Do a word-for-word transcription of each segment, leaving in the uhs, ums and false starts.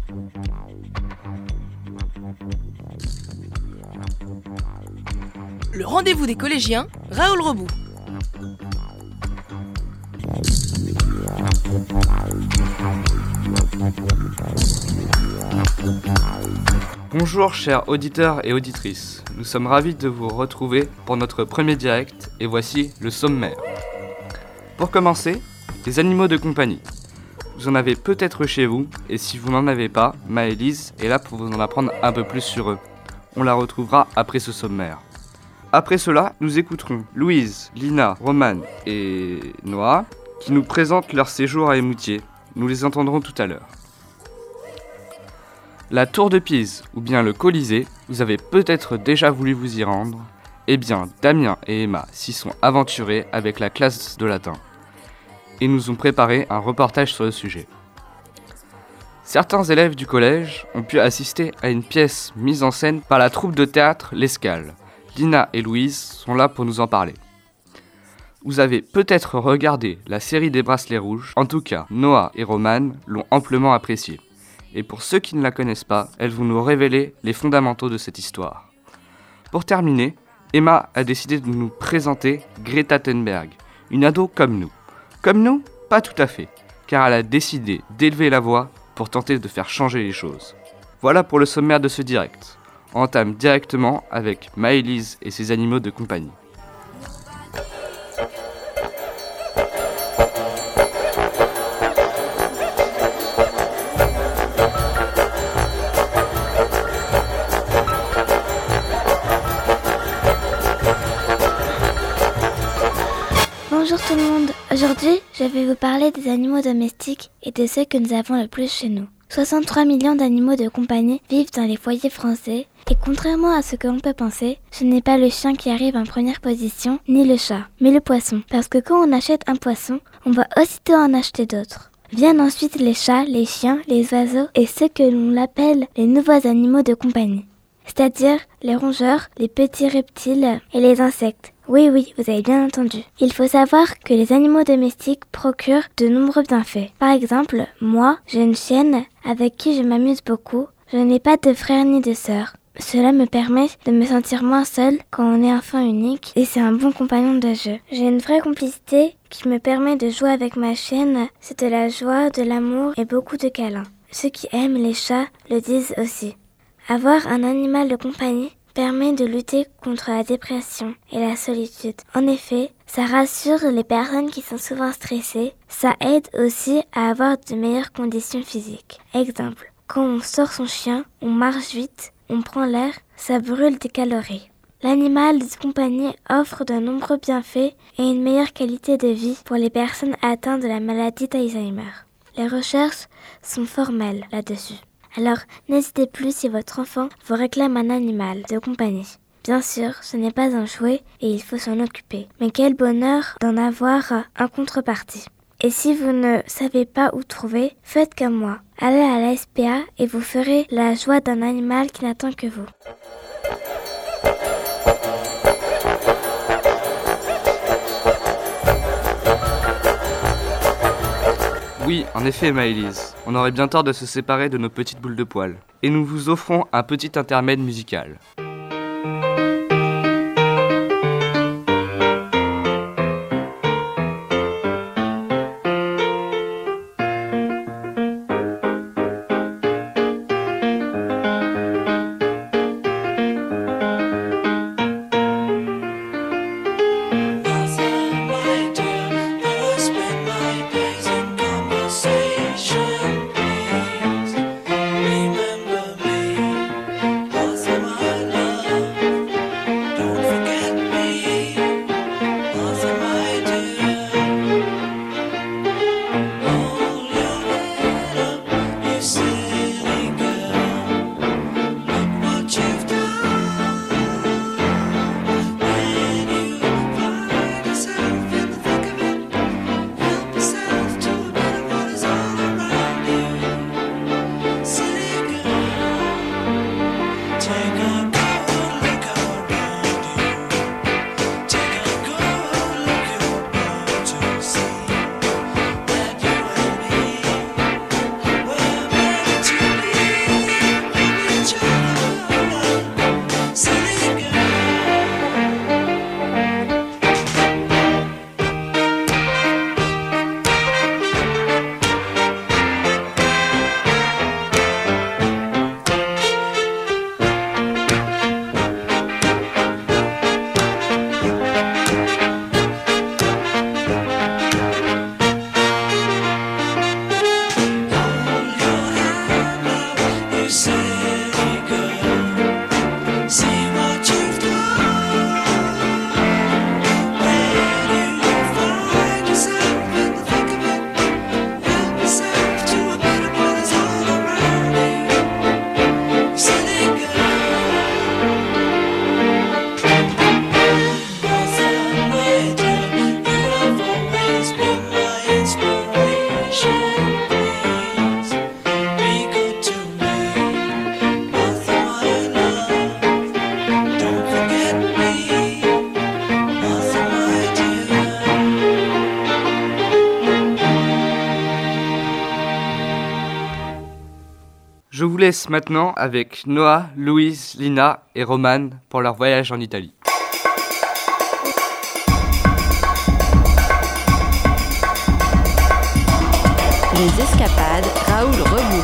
Le rendez-vous des collégiens, Raoul Rebout. Bonjour chers auditeurs et auditrices, nous sommes ravis de vous retrouver pour notre premier direct et voici le sommaire. Pour commencer, les animaux de compagnie. Vous en avez peut-être chez vous et si vous n'en avez pas, Maëlys est là pour vous en apprendre un peu plus sur eux. On la retrouvera après ce sommaire. Après cela, nous écouterons Louise, Lina, Romane et Noah qui nous présentent leur séjour à Émoutier. Nous les entendrons tout à l'heure. La Tour de Pise, ou bien le Colisée, vous avez peut-être déjà voulu vous y rendre. Eh bien, Damien et Emma s'y sont aventurés avec la classe de latin et nous ont préparé un reportage sur le sujet. Certains élèves du collège ont pu assister à une pièce mise en scène par la troupe de théâtre L'Escale. Lina et Louise sont là pour nous en parler. Vous avez peut-être regardé la série des Bracelets Rouges, en tout cas, Noah et Romane l'ont amplement appréciée. Et pour ceux qui ne la connaissent pas, elles vont nous révéler les fondamentaux de cette histoire. Pour terminer, Emma a décidé de nous présenter Greta Thunberg, une ado comme nous. Comme nous, pas tout à fait, car elle a décidé d'élever la voix pour tenter de faire changer les choses. Voilà pour le sommaire de ce direct. On entame directement avec Maëlys et ses animaux de compagnie. Bonjour tout le monde, aujourd'hui je vais vous parler des animaux domestiques et de ceux que nous avons le plus chez nous. soixante-trois millions d'animaux de compagnie vivent dans les foyers français et contrairement à ce que l'on peut penser, ce n'est pas le chien qui arrive en première position ni le chat, mais le poisson. Parce que quand on achète un poisson, on va aussitôt en acheter d'autres. Viennent ensuite les chats, les chiens, les oiseaux et ceux que l'on appelle les nouveaux animaux de compagnie. C'est-à-dire les rongeurs, les petits reptiles et les insectes. Oui, oui, vous avez bien entendu. Il faut savoir que les animaux domestiques procurent de nombreux bienfaits. Par exemple, moi, j'ai une chienne avec qui je m'amuse beaucoup. Je n'ai pas de frère ni de sœur. Cela me permet de me sentir moins seule quand on est enfant unique et c'est un bon compagnon de jeu. J'ai une vraie complicité qui me permet de jouer avec ma chienne. C'est de la joie, de l'amour et beaucoup de câlins. Ceux qui aiment les chats le disent aussi. Avoir un animal de compagnie permet de lutter contre la dépression et la solitude. En effet, ça rassure les personnes qui sont souvent stressées. Ça aide aussi à avoir de meilleures conditions physiques. Exemple, quand on sort son chien, on marche vite, on prend l'air, ça brûle des calories. L'animal de compagnie offre de nombreux bienfaits et une meilleure qualité de vie pour les personnes atteintes de la maladie d'Alzheimer. Les recherches sont formelles là-dessus. Alors, n'hésitez plus si votre enfant vous réclame un animal de compagnie. Bien sûr, ce n'est pas un jouet et il faut s'en occuper. Mais quel bonheur d'en avoir en contrepartie. Et si vous ne savez pas où trouver, faites comme moi. Allez à la S P A et vous ferez la joie d'un animal qui n'attend que vous. Oui, en effet Maëlys, on aurait bien tort de se séparer de nos petites boules de poils. Et nous vous offrons un petit intermède musical. Remember me, also my love. Je vous laisse maintenant avec Noah, Louise, Lina et Roman pour leur voyage en Italie. Les escapades, Raoul Rebout.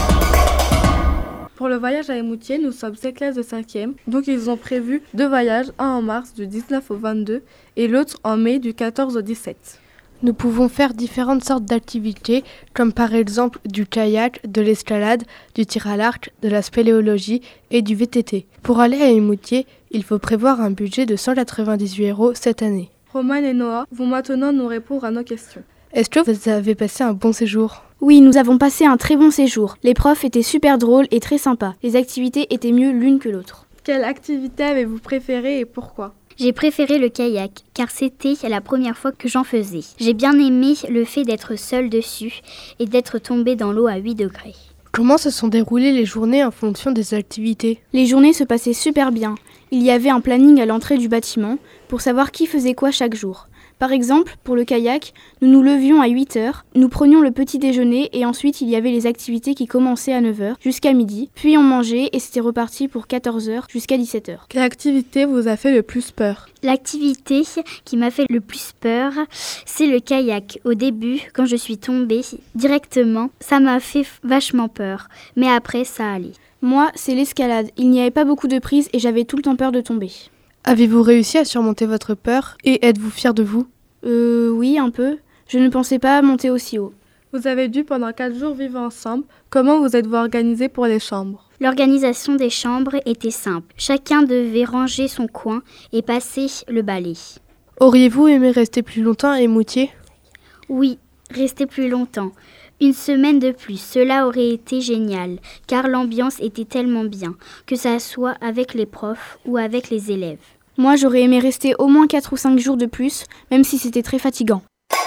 Pour le voyage à Émoutier, nous sommes sept classes de cinquième, donc ils ont prévu deux voyages, un en mars du dix-neuf au vingt-deux et l'autre en mai du quatorze au dix-sept. Nous pouvons faire différentes sortes d'activités, comme par exemple du kayak, de l'escalade, du tir à l'arc, de la spéléologie et du V T T. Pour aller à Émoutier, il faut prévoir un budget de cent quatre-vingt-dix-huit euros cette année. Roman et Noah vont maintenant nous répondre à nos questions. Est-ce que vous avez passé un bon séjour ? Oui, nous avons passé un très bon séjour. Les profs étaient super drôles et très sympas. Les activités étaient mieux l'une que l'autre. Quelle activité avez-vous préférée et pourquoi ? J'ai préféré le kayak, car c'était la première fois que j'en faisais. J'ai bien aimé le fait d'être seule dessus et d'être tombée dans l'eau à huit degrés. Comment se sont déroulées les journées en fonction des activités ? Les journées se passaient super bien. Il y avait un planning à l'entrée du bâtiment pour savoir qui faisait quoi chaque jour. Par exemple, pour le kayak, nous nous levions à huit heures, nous prenions le petit déjeuner et ensuite il y avait les activités qui commençaient à neuf heures jusqu'à midi, puis on mangeait et c'était reparti pour quatorze heures jusqu'à dix-sept heures. Quelle activité vous a fait le plus peur ? L'activité qui m'a fait le plus peur, c'est le kayak. Au début, quand je suis tombée directement, ça m'a fait vachement peur, mais après ça allait. Moi, c'est l'escalade. Il n'y avait pas beaucoup de prises et j'avais tout le temps peur de tomber. Avez-vous réussi à surmonter votre peur et êtes-vous fier de vous ? Euh, oui, un peu. Je ne pensais pas monter aussi haut. Vous avez dû pendant quatre jours vivre ensemble. Comment vous êtes-vous organisé pour les chambres ? L'organisation des chambres était simple. Chacun devait ranger son coin et passer le balai. Auriez-vous aimé rester plus longtemps à Émoutier ? Oui, rester plus longtemps. Une semaine de plus, cela aurait été génial, car l'ambiance était tellement bien, que ça soit avec les profs ou avec les élèves. Moi, j'aurais aimé rester au moins quatre ou cinq jours de plus, même si c'était très fatigant.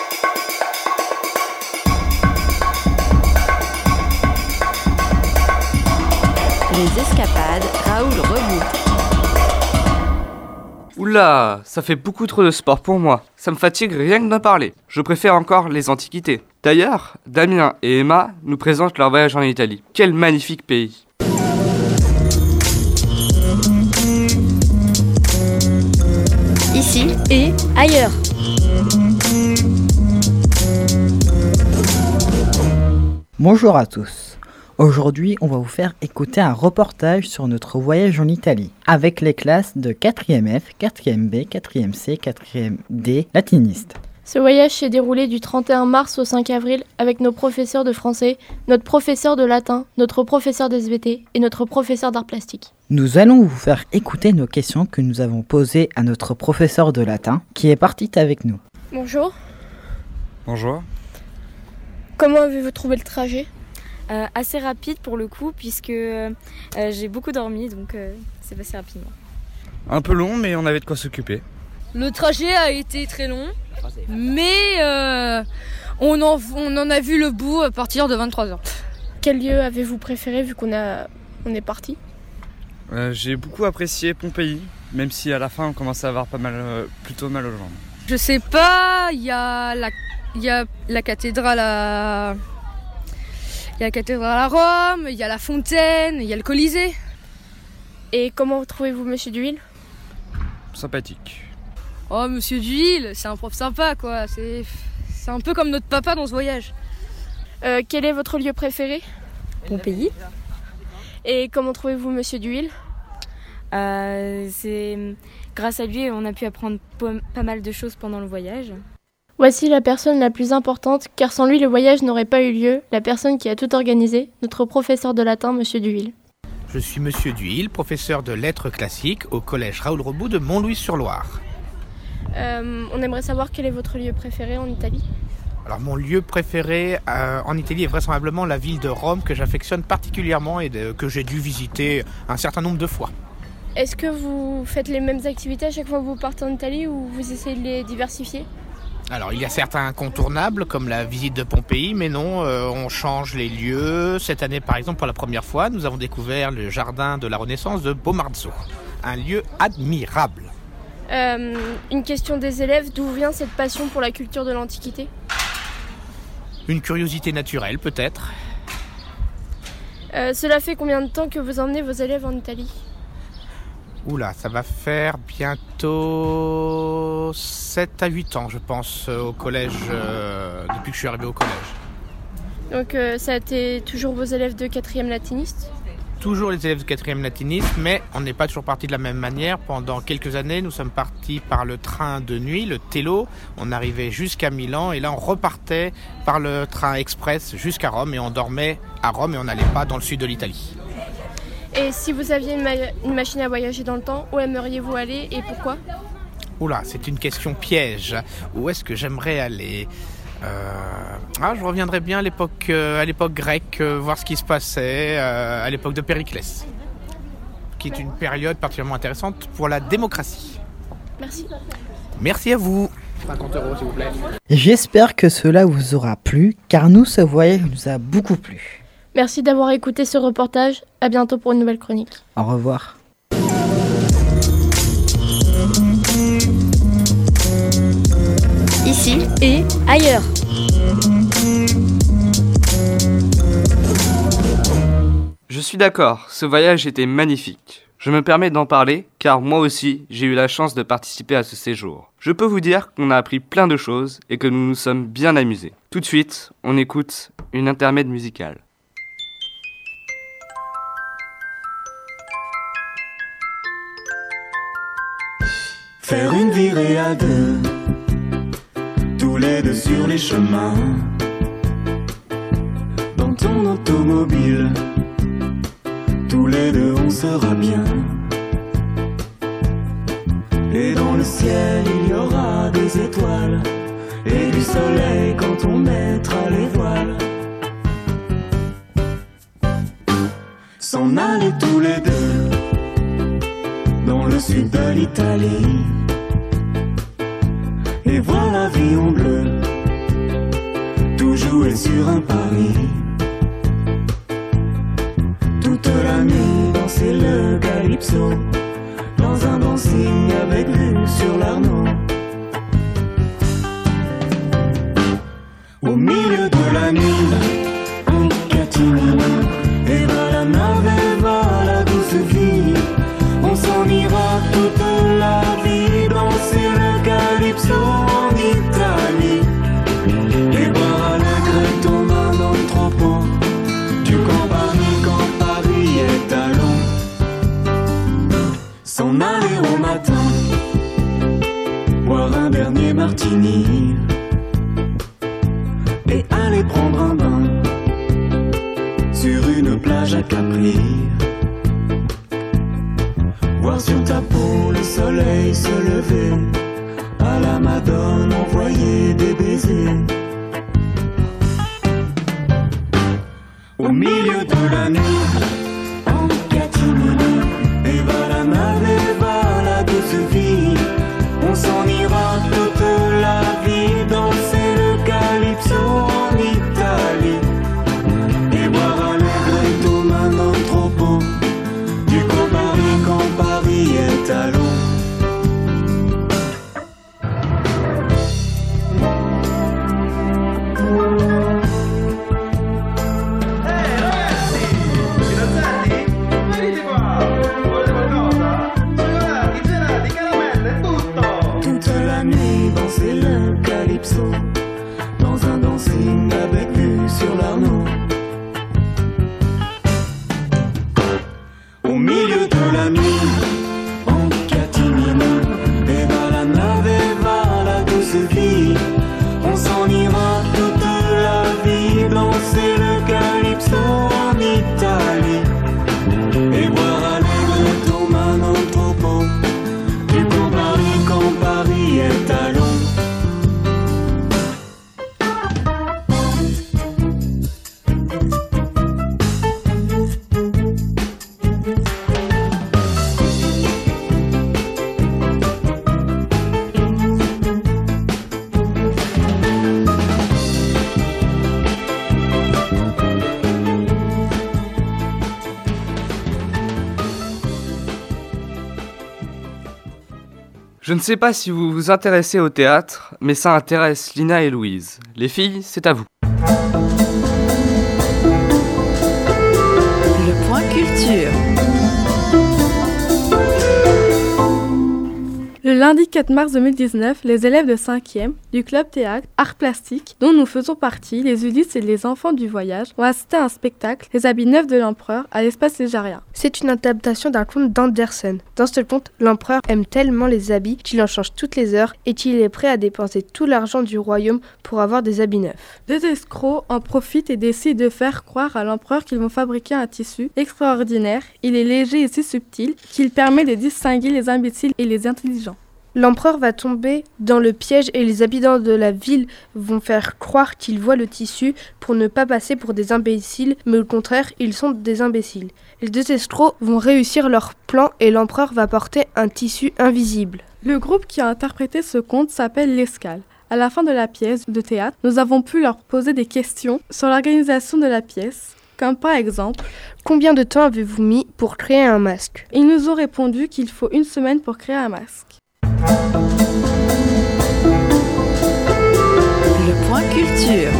Les escapades, Raoul Rebout. Oula, ça fait beaucoup trop de sport pour moi. Ça me fatigue rien que d'en parler. Je préfère encore les antiquités. D'ailleurs, Damien et Emma nous présentent leur voyage en Italie. Quel magnifique pays! Ici et ailleurs. Bonjour à tous. Aujourd'hui, on va vous faire écouter un reportage sur notre voyage en Italie avec les classes de quatrième F, quatrième B, quatrième C, quatrième D, latinistes. Ce voyage s'est déroulé du trente et un mars au cinq avril avec nos professeurs de français, notre professeur de latin, notre professeur d'S V T et notre professeur d'art plastique. Nous allons vous faire écouter nos questions que nous avons posées à notre professeur de latin qui est parti avec nous. Bonjour. Bonjour. Comment avez-vous trouvé le trajet ? euh, Assez rapide pour le coup puisque euh, j'ai beaucoup dormi donc euh, c'est passé rapidement. Un peu long mais on avait de quoi s'occuper. Le trajet a été très long, mais euh, on, en, on en a vu le bout à partir de vingt-trois heures. Quel lieu avez-vous préféré vu qu'on a, on est parti ? euh, J'ai beaucoup apprécié Pompéi, même si à la fin on commençait à avoir pas mal, euh, plutôt mal aux jambes. Je sais pas, il y a la, il y a la cathédrale à, il y a la cathédrale à Rome, il y a la fontaine, il y a le Colisée. Et comment trouvez-vous Monsieur Duhil ? Sympathique. Oh, Monsieur Duhil, c'est un prof sympa, quoi. C'est, c'est un peu comme notre papa dans ce voyage. Euh, quel est votre lieu préféré ? Pompéi. Et comment trouvez-vous Monsieur Duhil ? euh, C'est grâce à lui, on a pu apprendre pas mal de choses pendant le voyage. Voici la personne la plus importante, car sans lui, le voyage n'aurait pas eu lieu. La personne qui a tout organisé, notre professeur de latin, Monsieur Duhil. Je suis Monsieur Duhil, professeur de lettres classiques au collège Raoul Rebout de Montlouis-sur-Loire. Euh, on aimerait savoir quel est votre lieu préféré en Italie ? Alors mon lieu préféré euh, en Italie est vraisemblablement la ville de Rome que j'affectionne particulièrement et de, que j'ai dû visiter un certain nombre de fois. Est-ce que vous faites les mêmes activités à chaque fois que vous partez en Italie ou vous essayez de les diversifier ? Alors il y a certains incontournables comme la visite de Pompéi, mais non, euh, on change les lieux. Cette année par exemple, pour la première fois, nous avons découvert le jardin de la Renaissance de Bomarzo, un lieu admirable. Euh, une question des élèves, d'où vient cette passion pour la culture de l'Antiquité ? Une curiosité naturelle peut-être. Euh, cela fait combien de temps que vous emmenez vos élèves en Italie ? Oula, ça va faire bientôt sept à huit ans, je pense, au collège, euh, depuis que je suis arrivé au collège. Donc euh, ça a été toujours vos élèves de quatrième latiniste ? Toujours les élèves de quatrième latiniste, mais on n'est pas toujours partis de la même manière. Pendant quelques années, nous sommes partis par le train de nuit, le Tello. On arrivait jusqu'à Milan et là on repartait par le train express jusqu'à Rome et on dormait à Rome et on n'allait pas dans le sud de l'Italie. Et si vous aviez une, ma- une machine à voyager dans le temps, où aimeriez-vous aller et pourquoi ? Oula, c'est une question piège. Où est-ce que j'aimerais aller ? Euh... Ah, je reviendrais bien à l'époque, euh, à l'époque grecque, euh, voir ce qui se passait euh, à l'époque de Périclès, qui est une période particulièrement intéressante pour la démocratie. Merci. Merci à vous. cinquante euros s'il vous plaît. J'espère que cela vous aura plu, car nous, ce voyage nous a beaucoup plu. Merci d'avoir écouté ce reportage. À bientôt pour une nouvelle chronique. Au revoir. Ici et ailleurs. Je suis d'accord, ce voyage était magnifique. Je me permets d'en parler car moi aussi j'ai eu la chance de participer à ce séjour. Je peux vous dire qu'on a appris plein de choses et que nous nous sommes bien amusés. Tout de suite, on écoute une intermède musicale. Faire une virée à deux, tous les deux sur les chemins, dans ton automobile, tous les deux on sera bien. Et dans le ciel il y aura des étoiles et du soleil quand on mettra les voiles. S'en aller tous les deux dans le sud de l'Italie et voir la vie en bleu, tout jouer sur un pari. Toute la nuit danser le calypso, dans un dancing avec vue sur l'Arno. Au milieu de la nuit, un catimini, et va la nave, et va la douce vie. On s'en ira toute la vie, danser le calypso en Italie. Et boire à la grette aux mains dans le troupeau du Campari quand Paris est à l'eau. S'en aller au matin, boire un dernier martini et aller prendre un bain sur une plage à Capri. Voir sur ta peau le soleil se lever, à la Madone envoyer des baisers. Au milieu de la nuit, en catimini, et va la nave, et va la douce vie. On s'en ira toute la vie, danser le calypso en Italie. Et boire un negretto main dans le troupeau du Campari quand Paris est à l'eau. Toute la nuit danser le calypso, dans un dancing avec vue sur l'Arno. Au milieu de la nuit, en catimini, et va la nave, et va la douce vie. On s'en ira toute la vie, danser le calypso en Italie. Et boire à negretto main dans le troupeau du Campari quand Paris est à l'eau. Je ne sais pas si vous vous intéressez au théâtre, mais ça intéresse Lina et Louise. Les filles, c'est à vous. Lundi quatre mars deux mille dix-neuf, les élèves de cinquième du club théâtre Art Plastique, dont nous faisons partie, les Ulysses et les enfants du voyage, ont assisté à un spectacle, Les habits neufs de l'empereur, à l'espace Léjaria. C'est une adaptation d'un conte d'Andersen. Dans ce conte, l'empereur aime tellement les habits qu'il en change toutes les heures et qu'il est prêt à dépenser tout l'argent du royaume pour avoir des habits neufs. Deux escrocs en profitent et décident de faire croire à l'empereur qu'ils vont fabriquer un tissu extraordinaire. Il est léger et si subtil qu'il permet de distinguer les imbéciles et les intelligents. L'empereur va tomber dans le piège et les habitants de la ville vont faire croire qu'ils voient le tissu pour ne pas passer pour des imbéciles, mais au contraire, ils sont des imbéciles. Les deux escrocs vont réussir leur plan et l'empereur va porter un tissu invisible. Le groupe qui a interprété ce conte s'appelle l'Escale. À la fin de la pièce de théâtre, nous avons pu leur poser des questions sur l'organisation de la pièce, comme par exemple « Combien de temps avez-vous mis pour créer un masque ?» Ils nous ont répondu qu'il faut une semaine pour créer un masque. Le point culture.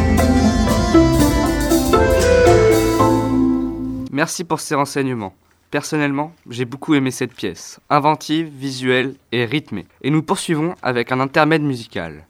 Merci pour ces renseignements. Personnellement, j'ai beaucoup aimé cette pièce, inventive, visuelle et rythmée. Et nous poursuivons avec un intermède musical.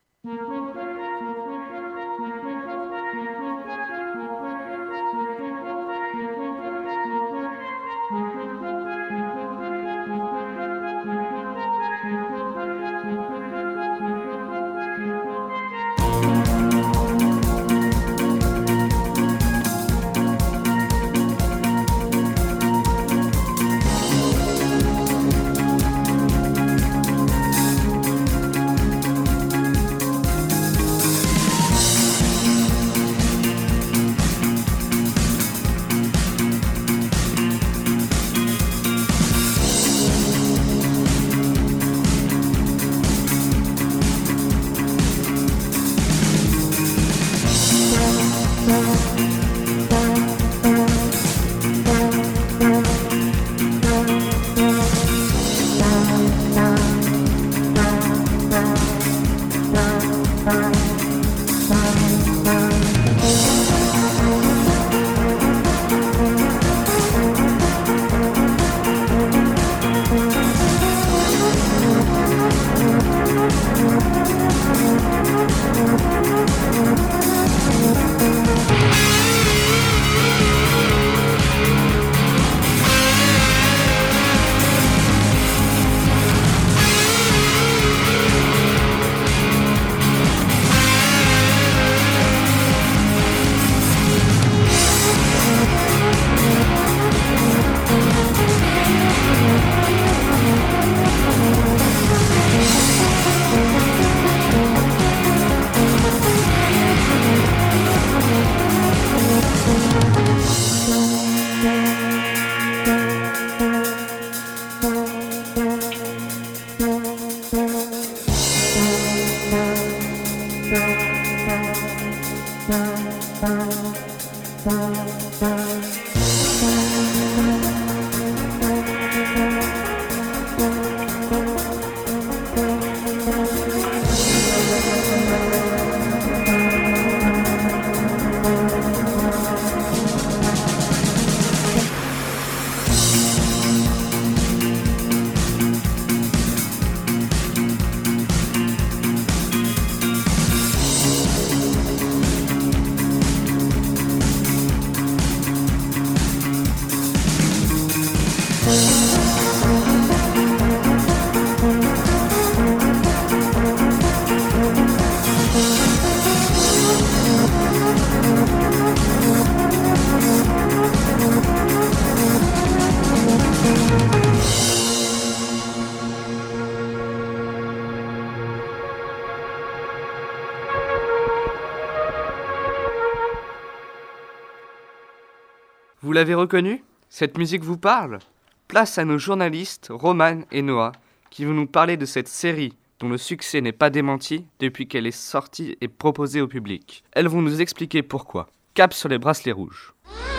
Vous l'avez reconnu ? Cette musique vous parle ? Place à nos journalistes, Romane et Noah, qui vont nous parler de cette série dont le succès n'est pas démenti depuis qu'elle est sortie et proposée au public. Elles vont nous expliquer pourquoi. Cap sur les bracelets rouges.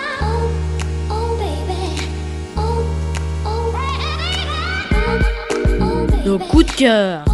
Nos coups de cœur.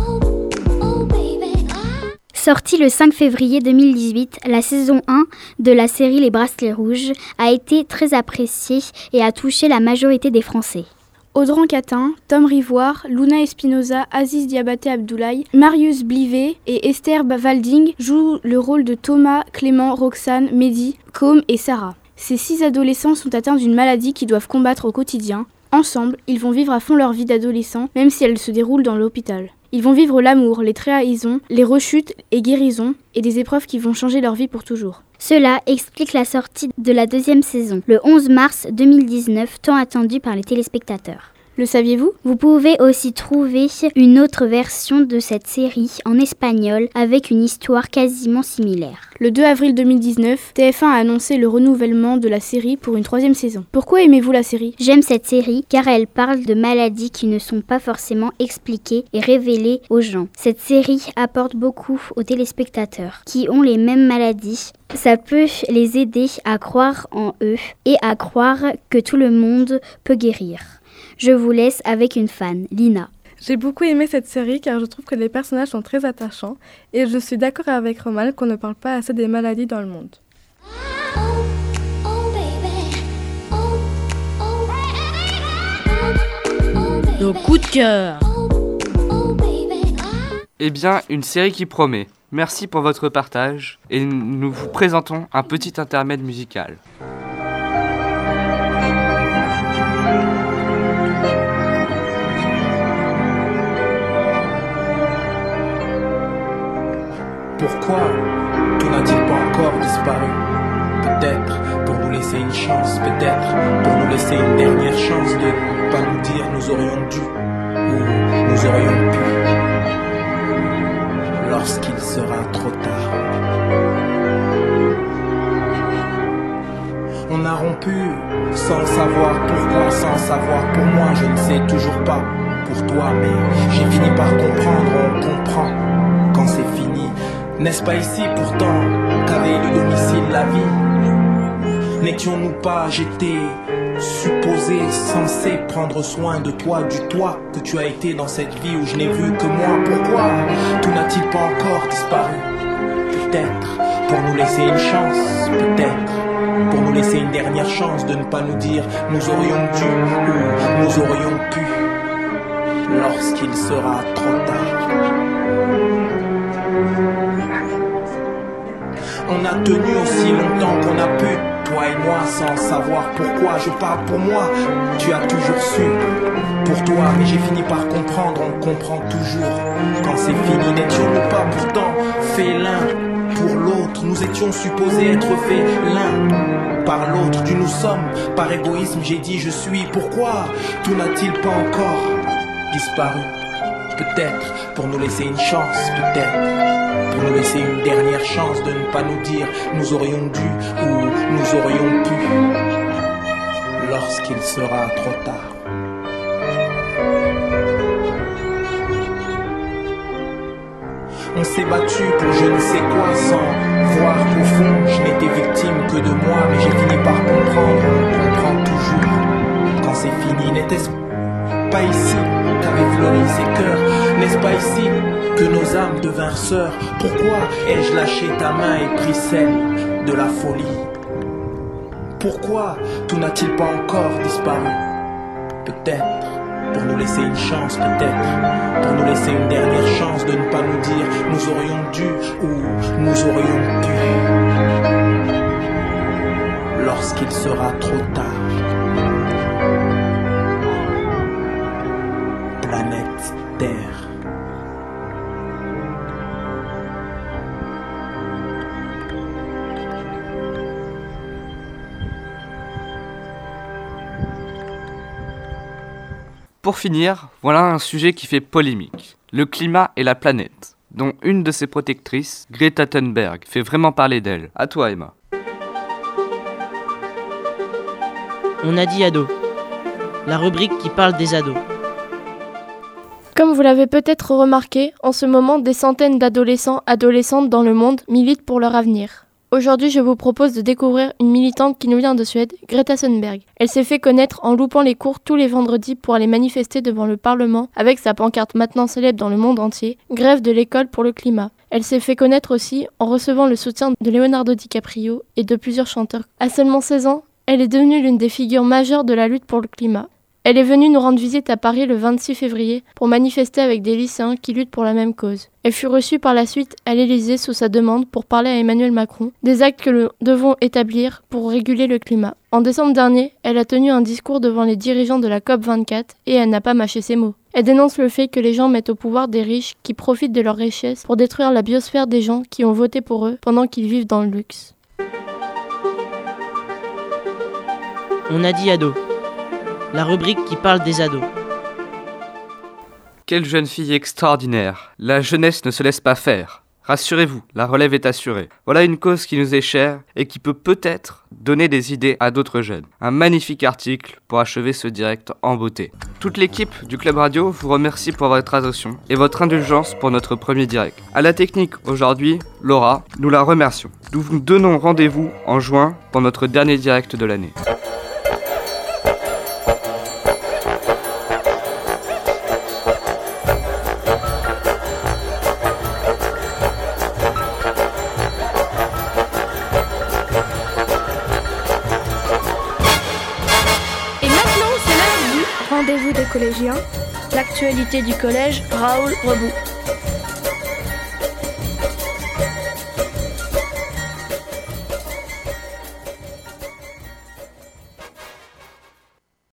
Sortie le cinq février deux mille dix-huit, la saison un de la série Les Bracelets Rouges a été très appréciée et a touché la majorité des Français. Audran Catin, Tom Rivoire, Luna Espinosa, Aziz Diabaté Abdoulaye, Marius Blivet et Esther Valding jouent le rôle de Thomas, Clément, Roxane, Mehdi, Com et Sarah. Ces six adolescents sont atteints d'une maladie qu'ils doivent combattre au quotidien. Ensemble, ils vont vivre à fond leur vie d'adolescents, même si elle se déroule dans l'hôpital. Ils vont vivre l'amour, les trahisons, les rechutes et guérisons, et des épreuves qui vont changer leur vie pour toujours. Cela explique la sortie de la deuxième saison, le onze mars deux mille dix-neuf, tant attendue par les téléspectateurs. Le saviez-vous ? Vous pouvez aussi trouver une autre version de cette série en espagnol avec une histoire quasiment similaire. Le deux avril deux mille dix-neuf, T F un a annoncé le renouvellement de la série pour une troisième saison. Pourquoi aimez-vous la série ? J'aime cette série car elle parle de maladies qui ne sont pas forcément expliquées et révélées aux gens. Cette série apporte beaucoup aux téléspectateurs qui ont les mêmes maladies. Ça peut les aider à croire en eux et à croire que tout le monde peut guérir. Je vous laisse avec une fan, Lina. J'ai beaucoup aimé cette série car je trouve que les personnages sont très attachants et je suis d'accord avec Romal qu'on ne parle pas assez des maladies dans le monde. Nos coups de cœur. Eh bien, une série qui promet. Merci pour votre partage et nous vous présentons un petit intermède musical. Pourquoi tout n'a-t-il pas encore disparu ? Peut-être pour nous laisser une chance, peut-être pour nous laisser une dernière chance de ne pas nous dire nous aurions dû ou nous aurions pu lorsqu'il sera trop tard. On a rompu sans le savoir pourquoi, sans savoir pour moi, je ne sais toujours pas pour toi, mais j'ai fini par comprendre, on comprend quand c'est fini. N'est-ce pas ici pourtant qu'avait le domicile la vie ? N'étions-nous pas, j'étais supposé, censé prendre soin de toi, du toi que tu as été dans cette vie où je n'ai vu que moi. Pourquoi tout n'a-t-il pas encore disparu ? Peut-être pour nous laisser une chance, peut-être pour nous laisser une dernière chance de ne pas nous dire nous aurions dû ou nous aurions pu lorsqu'il sera trop tard. On a tenu aussi longtemps qu'on a pu, toi et moi, sans savoir pourquoi. Je parle pour moi, tu as toujours su pour toi, mais j'ai fini par comprendre, on comprend toujours quand c'est fini. N'étions-nous pas pourtant faits l'un pour l'autre? Nous étions supposés être faits l'un par l'autre. Du nous sommes, par égoïsme, j'ai dit je suis. Pourquoi tout n'a-t-il pas encore disparu? Peut-être pour nous laisser une chance, peut-être pour nous laisser une dernière chance de ne pas nous dire nous aurions dû ou nous aurions pu lorsqu'il sera trop tard. On s'est battu pour je ne sais quoi sans voir qu'au fond je n'étais victime que de moi, mais j'ai fini par comprendre, on comprend toujours quand c'est fini. N'était-ce pas ici qu'avaient fleuri ces cœurs? N'est-ce pas ici que nos âmes devinrent sœurs? Pourquoi ai-je lâché ta main et pris celle de la folie? Pourquoi tout n'a-t-il pas encore disparu? Peut-être pour nous laisser une chance, peut-être pour nous laisser une dernière chance de ne pas nous dire nous aurions dû ou nous aurions pu lorsqu'il sera trop tard. Planète Terre. Pour finir, voilà un sujet qui fait polémique. Le climat et la planète, dont une de ses protectrices, Greta Thunberg, fait vraiment parler d'elle. À toi, Emma. On a dit ados. La rubrique qui parle des ados. Comme vous l'avez peut-être remarqué, en ce moment, des centaines d'adolescents, adolescentes dans le monde militent pour leur avenir. Aujourd'hui, je vous propose de découvrir une militante qui nous vient de Suède, Greta Thunberg. Elle s'est fait connaître en loupant les cours tous les vendredis pour aller manifester devant le Parlement avec sa pancarte maintenant célèbre dans le monde entier, « Grève de l'école pour le climat ». Elle s'est fait connaître aussi en recevant le soutien de Leonardo DiCaprio et de plusieurs chanteurs. À seulement seize ans, elle est devenue l'une des figures majeures de la lutte pour le climat. Elle est venue nous rendre visite à Paris le vingt-six février pour manifester avec des lycéens qui luttent pour la même cause. Elle fut reçue par la suite à l'Élysée sous sa demande pour parler à Emmanuel Macron des actes que nous devons établir pour réguler le climat. En décembre dernier, elle a tenu un discours devant les dirigeants de la COP vingt-quatre et elle n'a pas mâché ses mots. Elle dénonce le fait que les gens mettent au pouvoir des riches qui profitent de leur richesse pour détruire la biosphère des gens qui ont voté pour eux pendant qu'ils vivent dans le luxe. On a dit ado. La rubrique qui parle des ados. Quelle jeune fille extraordinaire. La jeunesse ne se laisse pas faire. Rassurez-vous, la relève est assurée. Voilà une cause qui nous est chère et qui peut peut-être donner des idées à d'autres jeunes. Un magnifique article pour achever ce direct en beauté. Toute l'équipe du Club Radio vous remercie pour votre attention et votre indulgence pour notre premier direct. À la technique aujourd'hui, Laura, nous la remercions. Nous vous donnons rendez-vous en juin pour notre dernier direct de l'année. Rendez-vous des collégiens, l'actualité du collège Raoul Rebout.